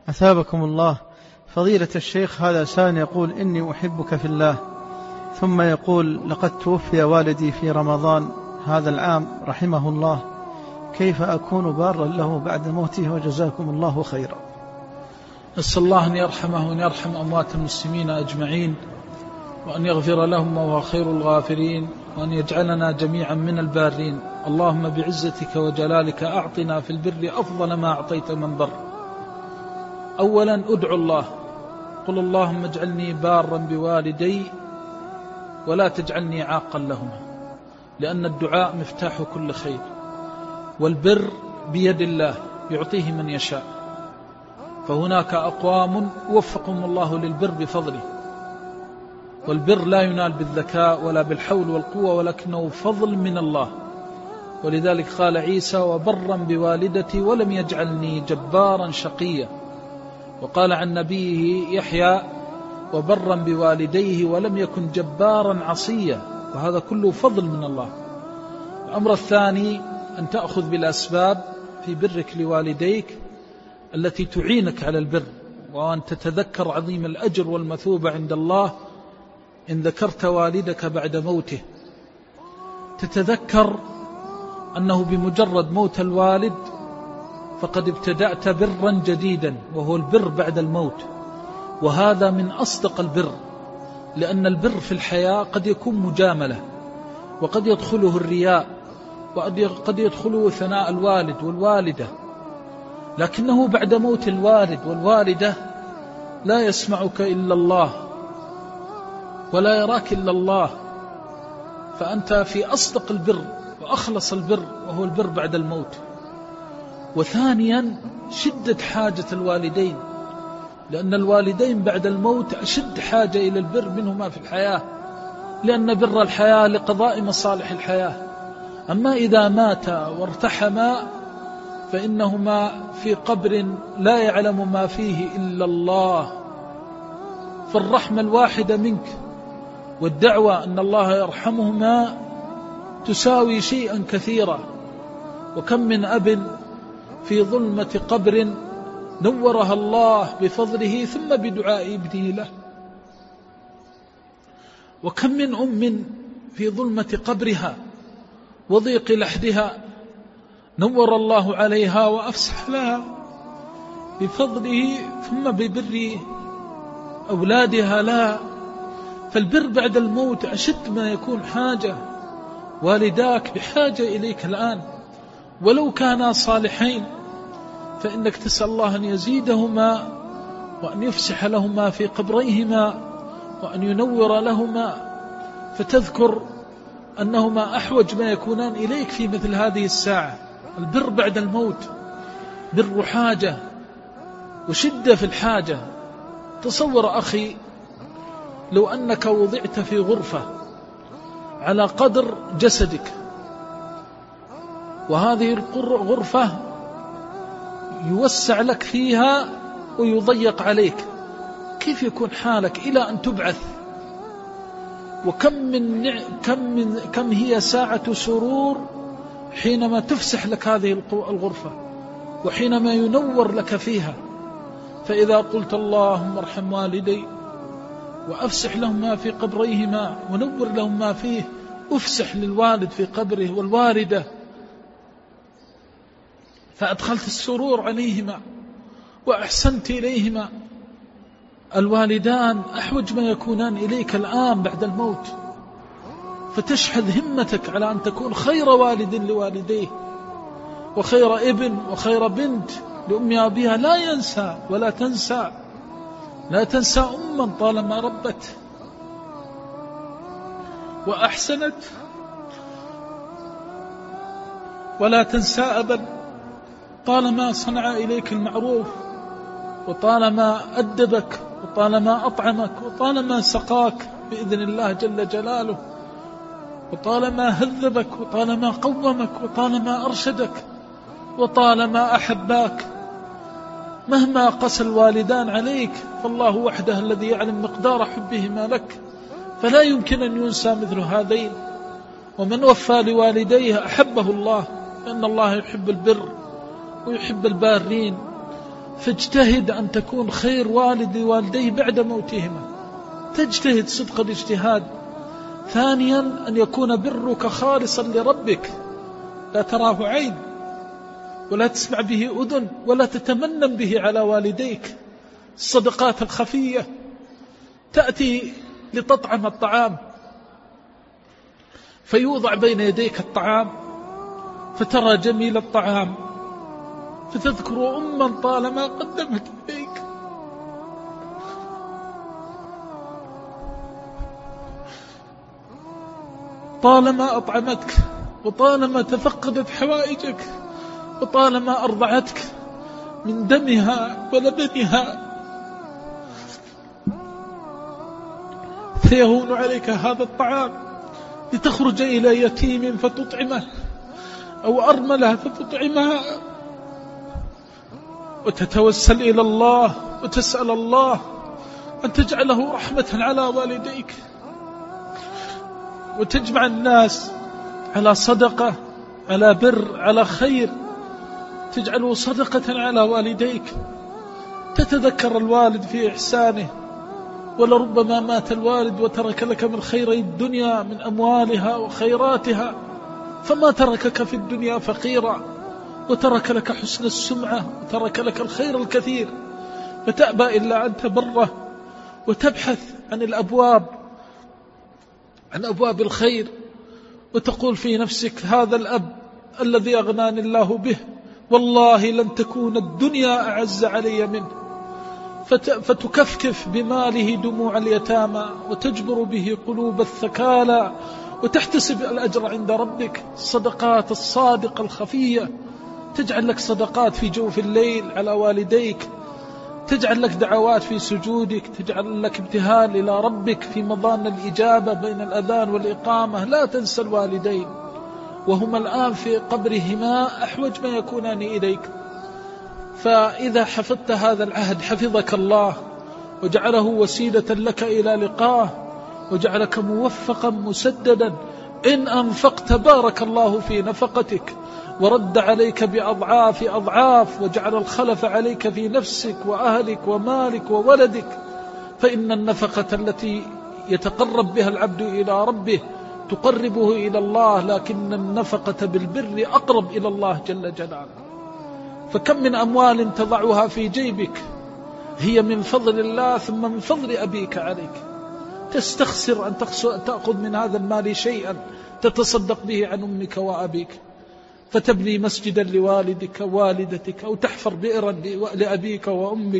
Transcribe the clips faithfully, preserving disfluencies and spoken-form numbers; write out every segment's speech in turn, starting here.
أثابكم الله. فضيلة الشيخ، هذا سائل يقول: إني أحبك في الله، ثم يقول: لقد توفي والدي في رمضان هذا العام رحمه الله، كيف أكون بارا له بعد موته؟ وجزاكم الله خيرا. أسأل الله أن يرحمه وأن يرحم أموات المسلمين أجمعين، وأن يغفر لهم وهو خير الغافرين، وأن يجعلنا جميعا من البارين. اللهم بعزتك وجلالك أعطنا في البر أفضل ما أعطيت من بر. أولا أدعو الله، قل اللهم اجعلني بارا بوالدي ولا تجعلني عاقا لهما، لأن الدعاء مفتاح كل خير، والبر بيد الله يعطيه من يشاء. فهناك أقوام وفقهم الله للبر بفضله، والبر لا ينال بالذكاء ولا بالحول والقوة، ولكنه فضل من الله. ولذلك قال عيسى: وبرا بوالدتي ولم يجعلني جبارا شقيا. وقال عن نبيه يحيى: وبرا بوالديه ولم يكن جبارا عصيا. وهذا كله فضل من الله. الأمر الثاني أن تأخذ بالأسباب في برك لوالديك التي تعينك على البر، وأن تتذكر عظيم الأجر والمثوبة عند الله إن ذكرت والدك بعد موته. تتذكر أنه بمجرد موت الوالد فقد ابتدأت برا جديدا، وهو البر بعد الموت، وهذا من أصدق البر، لأن البر في الحياة قد يكون مجاملة، وقد يدخله الرياء، وقد يدخله ثناء الوالد والوالدة، لكنه بعد موت الوالد والوالدة لا يسمعك إلا الله ولا يراك إلا الله، فأنت في أصدق البر وأخلص البر، وهو البر بعد الموت. وثانيا شدة حاجة الوالدين، لأن الوالدين بعد الموت أشد حاجة إلى البر منهما في الحياة، لأن بر الحياة لقضاء مصالح الحياة. أما إذا مات وارتحما فإنهما في قبر لا يعلم ما فيه إلا الله، فالرحمة الواحدة منك والدعوة أن الله يرحمهما تساوي شيئا كثيرا. وكم من أب في ظلمة قبر نورها الله بفضله ثم بدعاء ابنه له، وكم من أم في ظلمة قبرها وضيق لحدها نور الله عليها وأفسح لها بفضله ثم ببر أولادها لها. فالبر بعد الموت أشد ما يكون حاجة. والداك بحاجة إليك الآن، ولو كانا صالحين فإنك تسأل الله أن يزيدهما وأن يفسح لهما في قبريهما وأن ينور لهما، فتذكر أنهما أحوج ما يكونان إليك في مثل هذه الساعة. البر بعد الموت بر حاجة وشدة في الحاجة. تصور أخي لو أنك وضعت في غرفة على قدر جسدك، وهذه الغرفة يوسع لك فيها ويضيق عليك، كيف يكون حالك إلى أن تبعث؟ وكم من كم من كم هي ساعة سرور حينما تفسح لك هذه الغرفة وحينما ينور لك فيها. فإذا قلت اللهم ارحم والدي وأفسح لهم ما في قبريهما ونور لهم ما فيه، أفسح للوالد في قبره والوالدة، فأدخلت السرور عليهما وأحسنت إليهما. الوالدان أحوج ما يكونان إليك الآن بعد الموت، فتشحذ همتك على أن تكون خير والد لوالديه وخير ابن وخير بنت لأم أبيها. لا ينسى ولا تنسى، لا تنسى أما طالما ربت وأحسنت، ولا تنسى أبا طالما صنع إليك المعروف، وطالما أدبك، وطالما أطعمك، وطالما سقاك بإذن الله جل جلاله، وطالما هذبك، وطالما قومك، وطالما أرشدك، وطالما أحباك. مهما قسى الوالدان عليك فالله وحده الذي يعلم مقدار حبهما لك، فلا يمكن أن ينسى مثل هذين. ومن وفى لوالديه أحبه الله، لأن الله يحب البر ويحب البارين. فاجتهد أن تكون خير والد لوالديه بعد موتهما، تجتهد صدق الاجتهاد. ثانيا أن يكون برك خالصا لربك، لا تراه عين ولا تسمع به أذن ولا تتمنن به على والديك. الصدقات الخفية، تأتي لتطعم الطعام فيوضع بين يديك الطعام فترى جميل الطعام فتذكر أما طالما قدمت إليك، طالما أطعمتك وطالما تفقدت حوائجك وطالما أرضعتك من دمها ولبنها، فيهون عليك هذا الطعام لتخرج إلى يتيم فتطعمه أو أرملة فتطعمها، وتتوسل إلى الله وتسأل الله أن تجعله رحمة على والديك، وتجمع الناس على صدقة، على بر، على خير، تجعله صدقة على والديك. تتذكر الوالد في إحسانه، ولربما مات الوالد وترك لك من خيري الدنيا من أموالها وخيراتها، فما تركك في الدنيا فقيرا، وترك لك حسن السمعة وترك لك الخير الكثير، فتأبى إلا أن تبره وتبحث عن الأبواب، عن أبواب الخير، وتقول في نفسك هذا الأب الذي أغناني الله به والله لن تكون الدنيا أعز علي منه، فتكفكف بماله دموع اليتامى وتجبر به قلوب الثكالى وتحتسب الأجر عند ربك. الصدقات الصادقة الخفية تجعل لك صدقات في جوف الليل على والديك، تجعل لك دعوات في سجودك، تجعل لك ابتهال إلى ربك في مضان الإجابة بين الأذان والإقامة. لا تنسى الوالدين وهما الآن في قبرهما أحوج ما يكونان إليك، فإذا حفظت هذا العهد حفظك الله وجعله وسيلة لك إلى لقاه، وجعلك موفقا مسددا. إن أنفقت بارك الله في نفقتك ورد عليك بأضعاف أضعاف، وجعل الخلف عليك في نفسك وأهلك ومالك وولدك. فإن النفقة التي يتقرب بها العبد إلى ربه تقربه إلى الله، لكن النفقة بالبر أقرب إلى الله جل جلاله. فكم من أموال تضعها في جيبك هي من فضل الله ثم من فضل أبيك عليك، تستخسر أن تأخذ من هذا المال شيئا تتصدق به عن أمك وأبيك، فتبني مسجدا لوالدك ووالدتك، أو تحفر بئرا لأبيك وأمك،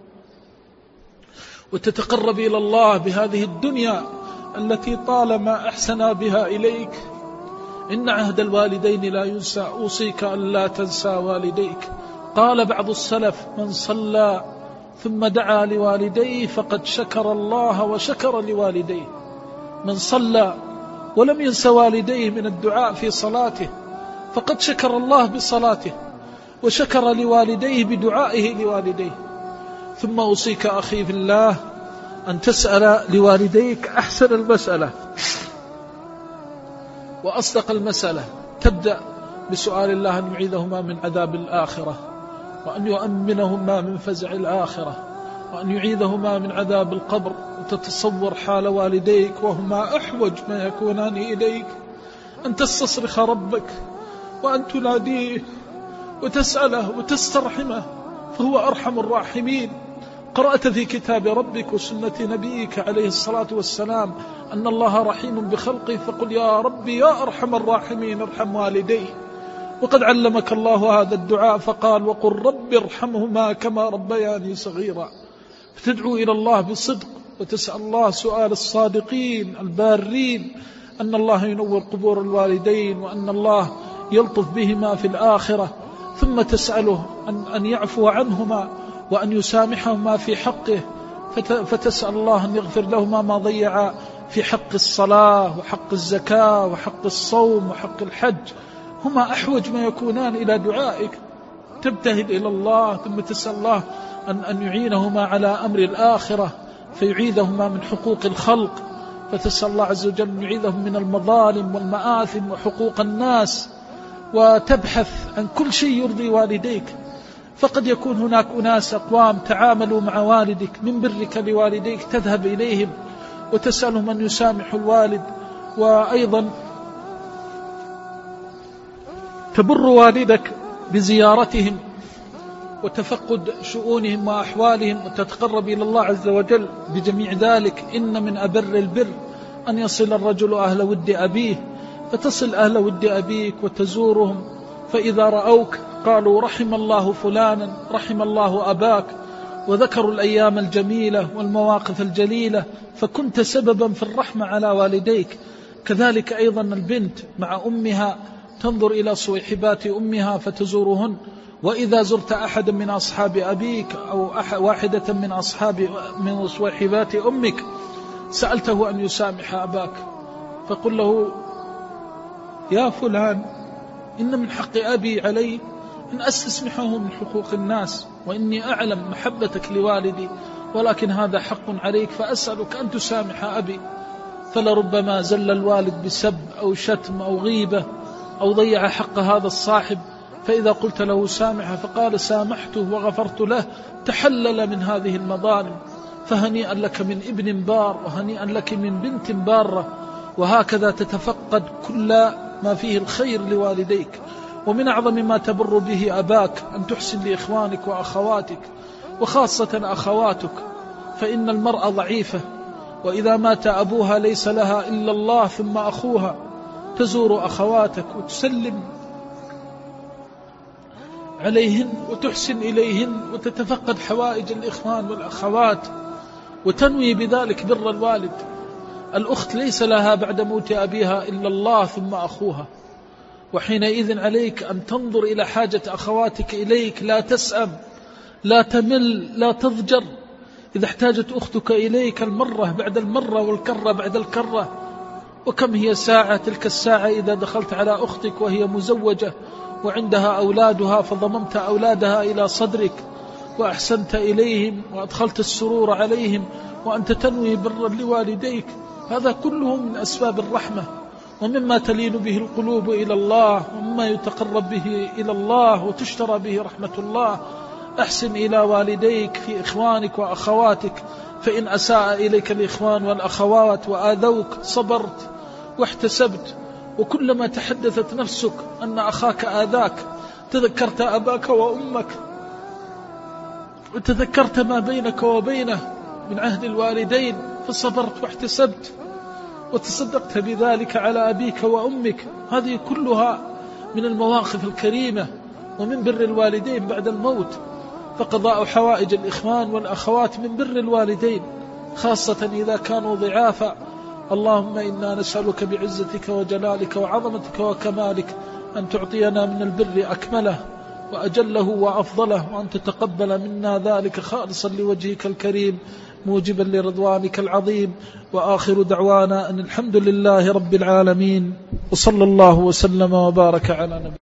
وتتقرب إلى الله بهذه الدنيا التي طالما أحسنا بها إليك. إن عهد الوالدين لا ينسى، أوصيك أن لا تنسى والديك. قال بعض السلف من صلى ثم دعا لوالديه فقد شكر الله وشكر لوالديه. من صلى ولم ينس والديه من الدعاء في صلاته فقد شكر الله بصلاته وشكر لوالديه بدعائه لوالديه. ثم أوصيك أخي في الله أن تسأل لوالديك أحسن المسألة وأصدق المسألة. تبدأ بسؤال الله أن يعيذهما من عذاب الآخرة، وأن يؤمنهما من فزع الآخرة، وأن يعيذهما من عذاب القبر. وتتصور حال والديك وهما أحوج ما يكونان إليك، أن تستصرخ ربك وأن تناديه وتسأله وتسترحمه، فهو أرحم الراحمين. قرأت في كتاب ربك وسنة نبيك عليه الصلاة والسلام أن الله رحيم بخلقه، فقل يا ربي يا أرحم الراحمين ارحم والدي. وقد علمك الله هذا الدعاء فقال وقل رب ارحمهما كما ربياني صغيرا. فتدعو إلى الله بصدق وتسأل الله سؤال الصادقين البارين، أن الله ينور قبور الوالدين وأن الله يلطف بهما في الآخرة. ثم تسأله أن, أن يعفو عنهما وأن يسامحهما في حقه، فتسأل الله أن يغفر لهما ما ضيع في حق الصلاة وحق الزكاة وحق الصوم وحق الحج. هما أحوج ما يكونان إلى دعائك. تبتهل إلى الله ثم تسأل الله أن, أن يعينهما على أمر الآخرة فيعيذهما من حقوق الخلق، فتسأل الله عز وجل أن يعيذهم من المظالم والمآثم وحقوق الناس، وتبحث عن كل شيء يرضي والديك. فقد يكون هناك أناس أقوام تعاملوا مع والدك من برك لوالديك، تذهب إليهم وتسألهم أن يسامحوا الوالد، وأيضا تبر والدك بزيارتهم وتفقد شؤونهم وأحوالهم وتتقرب إلى الله عز وجل بجميع ذلك. إن من أبر البر أن يصل الرجل أهل ود أبيه، فتصل أهل ود أبيك وتزورهم، فإذا رأوك قالوا رحم الله فلانا، رحم الله أباك، وذكروا الأيام الجميلة والمواقف الجليلة، فكنت سببا في الرحمة على والديك. كذلك أيضا البنت مع أمها تنظر إلى صويحبات أمها فتزورهن، وإذا زرت أحدا من أصحاب أبيك أو واحدة من أصحاب من صويحبات أمك سألته أن يسامح أباك، فقل له يا فلان إن من حق أبي علي أن أستسمحه من حقوق الناس، وإني أعلم محبتك لوالدي، ولكن هذا حق عليك فأسألك أن تسامح أبي. فلربما زل الوالد بسب أو شتم أو غيبة أو ضيع حق هذا الصاحب، فإذا قلت له سامحه فقال سامحته وغفرت له تحلل من هذه المظالم. فهنيئا لك من ابن بار، وهنيئا لك من بنت بارة. وهكذا تتفقد كل ما فيه الخير لوالديك. ومن أعظم ما تبر به أباك أن تحسن لإخوانك وأخواتك، وخاصة أخواتك، فإن المرأة ضعيفة، وإذا مات أبوها ليس لها إلا الله ثم أخوها. تزور أخواتك وتسلم عليهن وتحسن إليهن وتتفقد حوائج الإخوان والأخوات، وتنوي بذلك بر الوالد. الأخت ليس لها بعد موت أبيها إلا الله ثم أخوها، وحينئذ عليك أن تنظر إلى حاجة أخواتك إليك، لا تسأم، لا تمل، لا تضجر. إذا احتاجت أختك إليك المرة بعد المرة والكرة بعد الكرة، وكم هي ساعة، تلك الساعة إذا دخلت على أختك وهي مزوجة وعندها أولادها فضممت أولادها إلى صدرك وأحسنت إليهم وأدخلت السرور عليهم وأنت تنوي برا لوالديك، هذا كله من أسباب الرحمة، ومما تلين به القلوب إلى الله، ومما يتقرب به إلى الله وتشترى به رحمة الله. أحسن إلى والديك في إخوانك وأخواتك، فإن أساء إليك الإخوان والأخوات وآذوك صبرت واحتسبت، وكلما تحدثت نفسك أن أخاك آذاك تذكرت أباك وأمك، وتذكرت ما بينك وبينه من عهد الوالدين فصبرت واحتسبت وتصدقت بذلك على أبيك وأمك. هذه كلها من المواقف الكريمة ومن بر الوالدين بعد الموت. فقضاء حوائج الإخوان والأخوات من بر الوالدين، خاصة إذا كانوا ضعافا. اللهم إنا نسألك بعزتك وجلالك وعظمتك وكمالك أن تعطينا من البر أكمله وأجله وأفضله، وأن تتقبل منا ذلك خالصا لوجهك الكريم موجبا لرضوانك العظيم. وآخر دعوانا أن الحمد لله رب العالمين، وصلى الله وسلم وبارك على نبينا